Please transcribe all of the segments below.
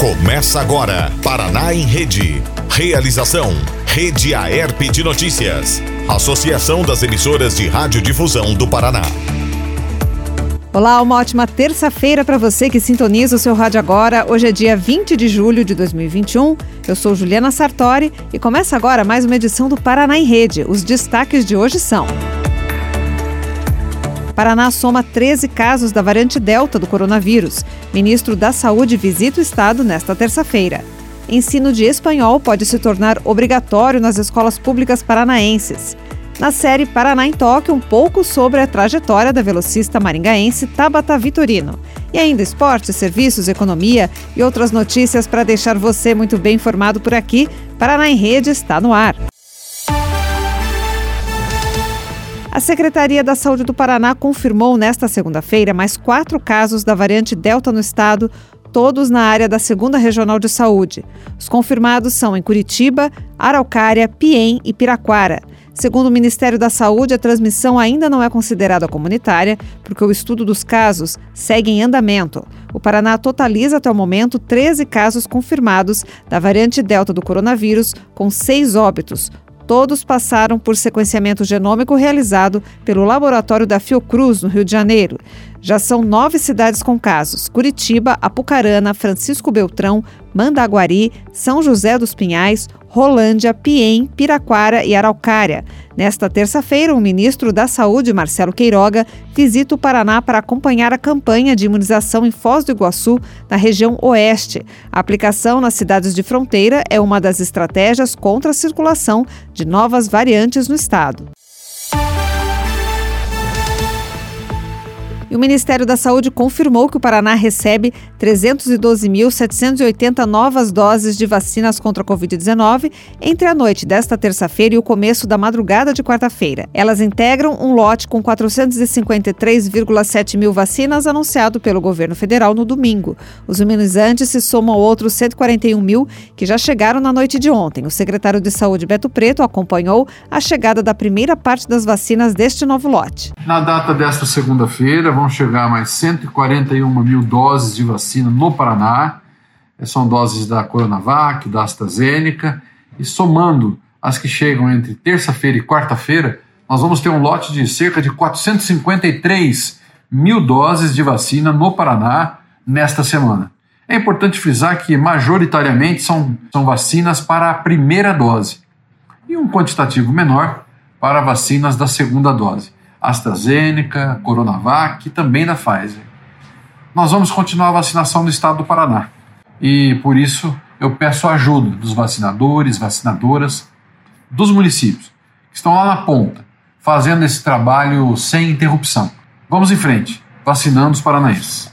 Começa agora, Paraná em Rede. Realização, Rede Aerp de Notícias. Associação das Emissoras de Radiodifusão do Paraná. Olá, uma ótima terça-feira para você que sintoniza o seu rádio agora. Hoje é dia 20 de julho de 2021. Eu sou Juliana Sartori e começa agora mais uma edição do Paraná em Rede. Os destaques de hoje são: Paraná soma 13 casos da variante Delta do coronavírus. Ministro da Saúde visita o estado nesta terça-feira. Ensino de espanhol pode se tornar obrigatório nas escolas públicas paranaenses. Na série Paraná em Tóquio, um pouco sobre a trajetória da velocista maringaense Tabata Vitorino. E ainda esporte, serviços, economia e outras notícias para deixar você muito bem informado por aqui. Paraná em Rede está no ar. A Secretaria da Saúde do Paraná confirmou nesta segunda-feira mais 4 casos da variante Delta no estado, todos na área da 2ª Regional de Saúde. Os confirmados são em Curitiba, Araucária, Piém e Piraquara. Segundo o Ministério da Saúde, a transmissão ainda não é considerada comunitária, porque o estudo dos casos segue em andamento. O Paraná totaliza até o momento 13 casos confirmados da variante Delta do coronavírus, com 6 óbitos. Todos passaram por sequenciamento genômico realizado pelo laboratório da Fiocruz, no Rio de Janeiro. Já são 9 cidades com casos: Curitiba, Apucarana, Francisco Beltrão, Mandaguari, São José dos Pinhais, Rolândia, Piém, Piraquara e Araucária. Nesta terça-feira, o ministro da Saúde, Marcelo Queiroga, visita o Paraná para acompanhar a campanha de imunização em Foz do Iguaçu, na região oeste. A aplicação nas cidades de fronteira é uma das estratégias contra a circulação de novas variantes no estado. E o Ministério da Saúde confirmou que o Paraná recebe 312.780 novas doses de vacinas contra a Covid-19 entre a noite desta terça-feira e o começo da madrugada de quarta-feira. Elas integram um lote com 453,7 mil vacinas anunciado pelo governo federal no domingo. Os imunizantes se somam a outros 141 mil que já chegaram na noite de ontem. O secretário de Saúde, Beto Preto, acompanhou a chegada da primeira parte das vacinas deste novo lote. Na data desta segunda-feira, vão chegar mais 141 mil doses de vacina no Paraná. São doses da Coronavac, da AstraZeneca. E somando as que chegam entre terça-feira e quarta-feira, nós vamos ter um lote de cerca de 453 mil doses de vacina no Paraná nesta semana. É importante frisar que, majoritariamente, são vacinas para a primeira dose e um quantitativo menor para vacinas da segunda dose. AstraZeneca, Coronavac e também da Pfizer. Nós vamos continuar a vacinação no estado do Paraná e, por isso, eu peço a ajuda dos vacinadores, vacinadoras, dos municípios, que estão lá na ponta, fazendo esse trabalho sem interrupção. Vamos em frente, vacinando os paranaenses.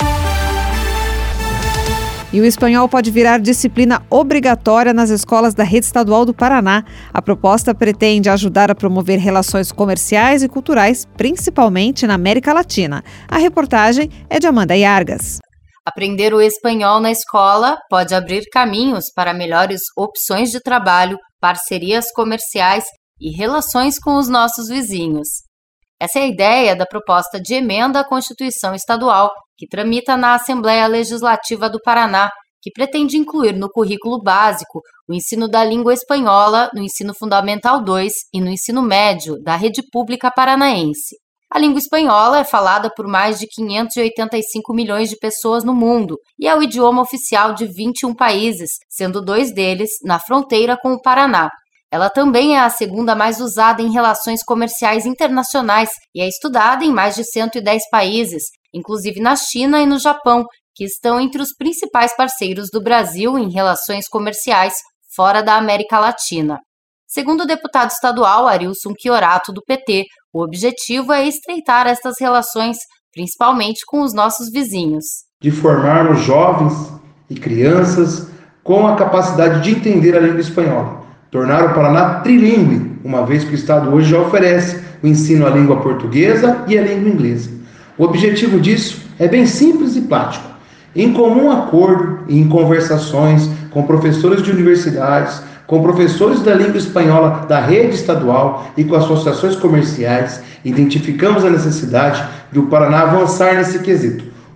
E o espanhol pode virar disciplina obrigatória nas escolas da rede estadual do Paraná. A proposta pretende ajudar a promover relações comerciais e culturais, principalmente na América Latina. A reportagem é de Amanda Yargas. Aprender o espanhol na escola pode abrir caminhos para melhores opções de trabalho, parcerias comerciais e relações com os nossos vizinhos. Essa é a ideia da proposta de emenda à Constituição Estadual, que tramita na Assembleia Legislativa do Paraná, que pretende incluir no currículo básico o ensino da língua espanhola no ensino fundamental 2 e no ensino médio da rede pública paranaense. A língua espanhola é falada por mais de 585 milhões de pessoas no mundo e é o idioma oficial de 21 países, sendo 2 deles na fronteira com o Paraná. Ela também é a segunda mais usada em relações comerciais internacionais e é estudada em mais de 110 países, inclusive na China e no Japão, que estão entre os principais parceiros do Brasil em relações comerciais fora da América Latina. Segundo o deputado estadual Arilson Chiorato, do PT, o objetivo é estreitar estas relações, principalmente com os nossos vizinhos. De formarmos jovens e crianças com a capacidade de entender a língua espanhola. Tornar o Paraná trilingüe, uma vez que o Estado hoje já oferece o ensino à língua portuguesa e à língua inglesa. O objetivo disso é bem simples e prático. Em comum acordo e em conversações com professores de universidades, com professores da língua espanhola da rede estadual e com associações comerciais, identificamos a necessidade de o Paraná avançar nesse quesito.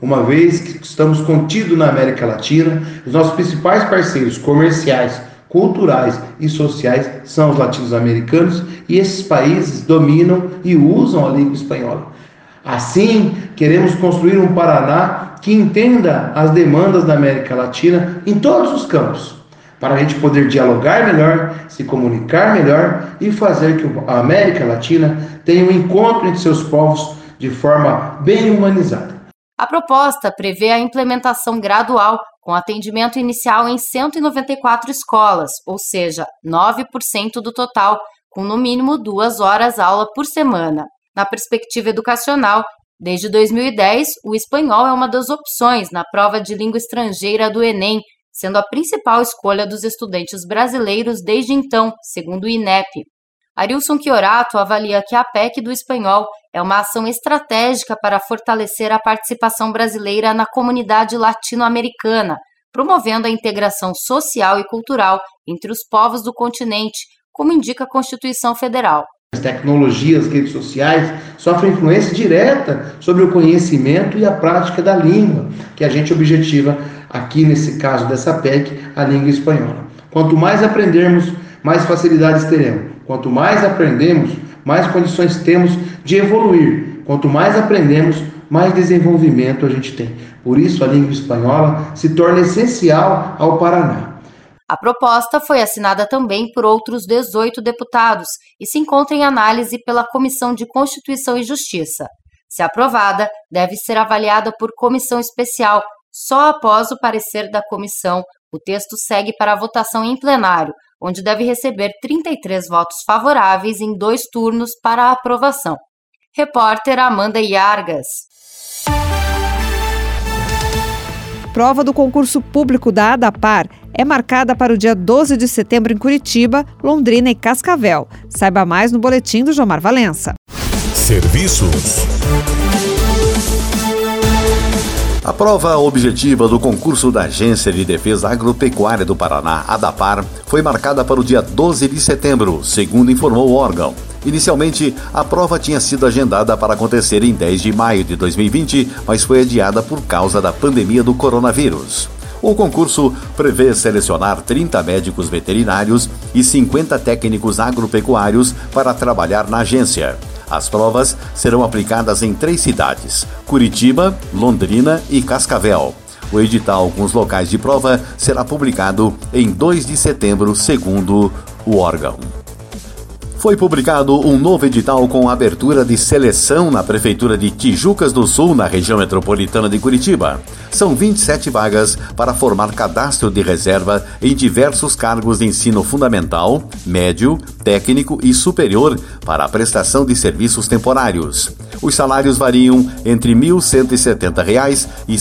uma vez que estamos contidos na América Latina. Os nossos principais parceiros comerciais, culturais e sociais são os latino-americanos, e esses países dominam e usam a língua espanhola. Assim, queremos construir um Paraná que entenda as demandas da América Latina em todos os campos, para a gente poder dialogar melhor, se comunicar melhor e fazer que a América Latina tenha um encontro entre seus povos de forma bem humanizada. A proposta prevê a implementação gradual, com atendimento inicial em 194 escolas, ou seja, 9% do total, com no mínimo 2 horas aula por semana. Na perspectiva educacional, desde 2010, o espanhol é uma das opções na prova de língua estrangeira do Enem, sendo a principal escolha dos estudantes brasileiros desde então, segundo o INEP. Arilson Chiorato avalia que a PEC do espanhol é uma ação estratégica para fortalecer a participação brasileira na comunidade latino-americana, promovendo a integração social e cultural entre os povos do continente, como indica a Constituição Federal. As tecnologias, as redes sociais sofrem influência direta sobre o conhecimento e a prática da língua, que a gente objetiva aqui nesse caso dessa PEC, a língua espanhola. Quanto mais aprendermos, mais facilidades teremos. Quanto mais aprendemos, mais condições temos de evoluir. Quanto mais aprendemos, mais desenvolvimento a gente tem. Por isso, a língua espanhola se torna essencial ao Paraná. A proposta foi assinada também por outros 18 deputados e se encontra em análise pela Comissão de Constituição e Justiça. Se aprovada, deve ser avaliada por comissão especial. Só após o parecer da comissão, o texto segue para a votação em plenário, onde deve receber 33 votos favoráveis em 2 turnos para a aprovação. Repórter Amanda Iargas. Prova do concurso público da ADAPAR é marcada para o dia 12 de setembro em Curitiba, Londrina e Cascavel. Saiba mais no boletim do Jomar Valença. Serviços. A prova objetiva do concurso da Agência de Defesa Agropecuária do Paraná, ADAPAR, foi marcada para o dia 12 de setembro, segundo informou o órgão. Inicialmente, a prova tinha sido agendada para acontecer em 10 de maio de 2020, mas foi adiada por causa da pandemia do coronavírus. O concurso prevê selecionar 30 médicos veterinários e 50 técnicos agropecuários para trabalhar na agência. As provas serão aplicadas em 3 cidades: Curitiba, Londrina e Cascavel. O edital com os locais de prova será publicado em 2 de setembro, segundo o órgão. Foi publicado um novo edital com a abertura de seleção na Prefeitura de Tijucas do Sul, na região metropolitana de Curitiba. São 27 vagas para formar cadastro de reserva em diversos cargos de ensino fundamental, médio, técnico e superior para a prestação de serviços temporários. Os salários variam entre R$ 1.170 e R$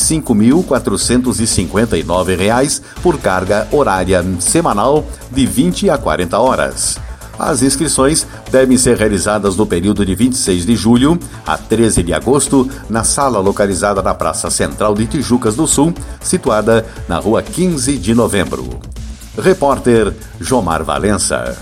5.459 por carga horária semanal de 20 a 40 horas. As inscrições devem ser realizadas no período de 26 de julho a 13 de agosto, na sala localizada na Praça Central de Tijucas do Sul, situada na Rua 15 de Novembro. Repórter Jomar Valença.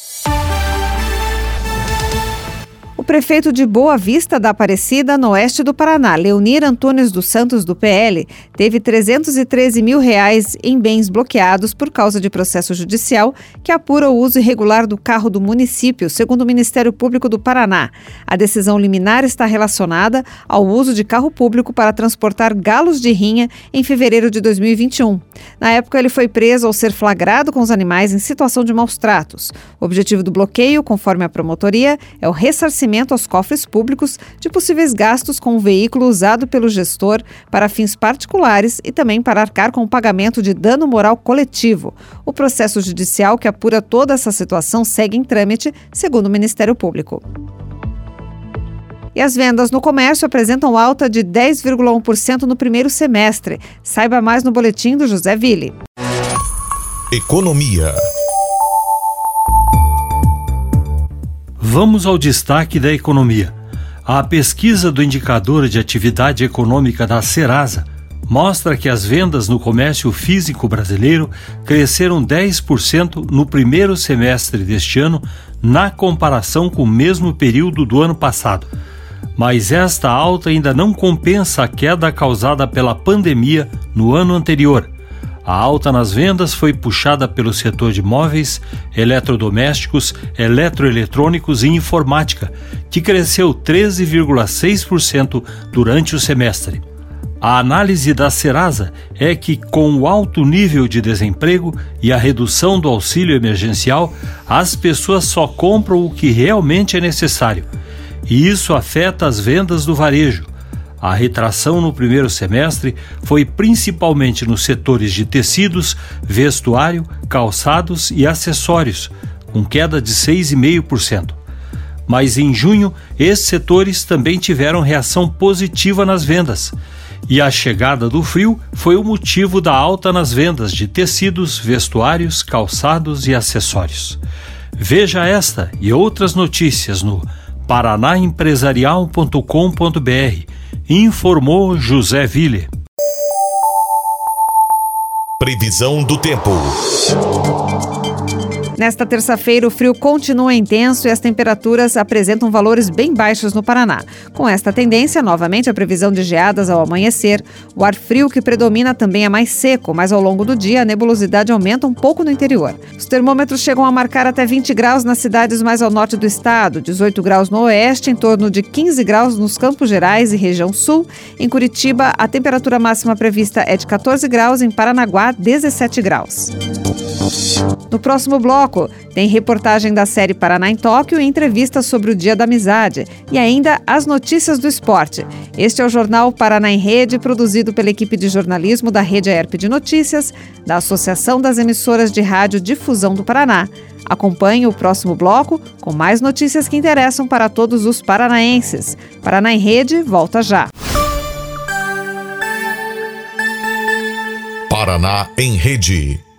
O prefeito de Boa Vista da Aparecida, no oeste do Paraná, Leonir Antunes dos Santos, do PL, teve R$ 313 mil em bens bloqueados por causa de processo judicial que apura o uso irregular do carro do município, segundo o Ministério Público do Paraná. A decisão liminar está relacionada ao uso de carro público para transportar galos de rinha em fevereiro de 2021. Na época, ele foi preso ao ser flagrado com os animais em situação de maus tratos. O objetivo do bloqueio, conforme a promotoria, é o ressarcimento aos cofres públicos de possíveis gastos com o veículo usado pelo gestor para fins particulares e também para arcar com o pagamento de dano moral coletivo. O processo judicial que apura toda essa situação segue em trâmite, segundo o Ministério Público. E as vendas no comércio apresentam alta de 10,1% no primeiro semestre. Saiba mais no boletim do José Ville. Economia. Vamos ao destaque da economia. A pesquisa do Indicador de Atividade Econômica da Serasa mostra que as vendas no comércio físico brasileiro cresceram 10% no primeiro semestre deste ano, na comparação com o mesmo período do ano passado. Mas esta alta ainda não compensa a queda causada pela pandemia no ano anterior. A alta nas vendas foi puxada pelo setor de móveis, eletrodomésticos, eletroeletrônicos e informática, que cresceu 13,6% durante o semestre. A análise da Serasa é que, com o alto nível de desemprego e a redução do auxílio emergencial, as pessoas só compram o que realmente é necessário. E isso afeta as vendas do varejo. A retração no primeiro semestre foi principalmente nos setores de tecidos, vestuário, calçados e acessórios, com queda de 6,5%. Mas em junho, esses setores também tiveram reação positiva nas vendas. E a chegada do frio foi o motivo da alta nas vendas de tecidos, vestuários, calçados e acessórios. Veja esta e outras notícias no paranaempresarial.com.br. Informou José Ville. Previsão do tempo. Nesta terça-feira, o frio continua intenso e as temperaturas apresentam valores bem baixos no Paraná. Com esta tendência, novamente a previsão de geadas ao amanhecer. O ar frio que predomina também é mais seco, mas ao longo do dia a nebulosidade aumenta um pouco no interior. Os termômetros chegam a marcar até 20 graus nas cidades mais ao norte do estado, 18 graus no oeste, em torno de 15 graus nos Campos Gerais e região sul. Em Curitiba, a temperatura máxima prevista é de 14 graus, em Paranaguá, 17 graus. No próximo bloco, tem reportagem da série Paraná em Tóquio e entrevistas sobre o Dia da Amizade e ainda as notícias do esporte. Este é o jornal Paraná em Rede, produzido pela equipe de jornalismo da Rede AERP de Notícias, da Associação das Emissoras de Rádio Difusão do Paraná. Acompanhe o próximo bloco com mais notícias que interessam para todos os paranaenses. Paraná em Rede volta já. Paraná em Rede.